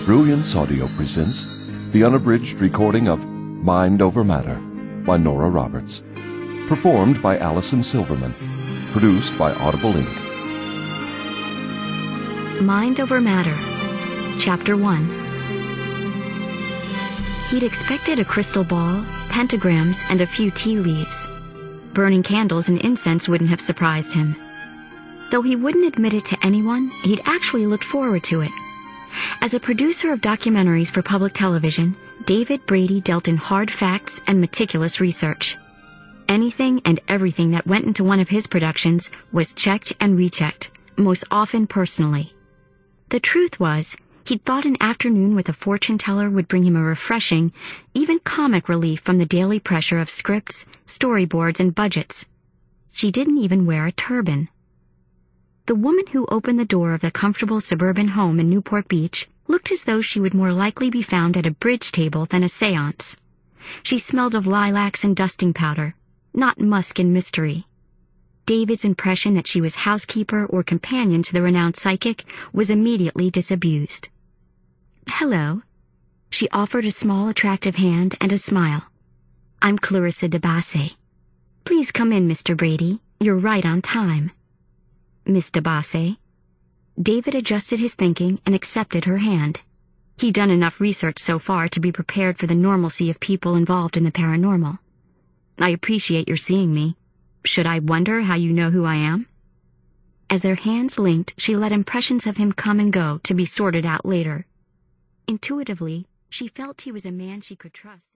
Brilliance Audio presents the unabridged recording of Mind Over Matter by Nora Roberts. Performed by Allison Silverman. Produced by Audible Inc. Mind Over Matter, Chapter 1. He'd expected a crystal ball, pentagrams, and a few tea leaves. Burning candles and incense wouldn't have surprised him. Though he wouldn't admit it to anyone, he'd actually looked forward to it. As a producer of documentaries for public television, David Brady dealt in hard facts and meticulous research. Anything and everything that went into one of his productions was checked and rechecked, most often personally. The truth was, he'd thought an afternoon with a fortune teller would bring him a refreshing, even comic relief from the daily pressure of scripts, storyboards, and budgets. She didn't even wear a turban. The woman who opened the door of the comfortable suburban home in Newport Beach looked as though she would more likely be found at a bridge table than a seance. She smelled of lilacs and dusting powder, not musk and mystery. David's impression that she was housekeeper or companion to the renowned psychic was immediately disabused. "Hello." She offered a small, attractive hand and a smile. "I'm Clarissa DeBasse. Please come in, Mr. Brady. You're right on time." "Miss DeBasse." David adjusted his thinking and accepted her hand. He'd done enough research so far to be prepared for the normalcy of people involved in the paranormal. "I appreciate your seeing me. Should I wonder how you know who I am?" As their hands linked, she let impressions of him come and go to be sorted out later. Intuitively, she felt he was a man she could trust.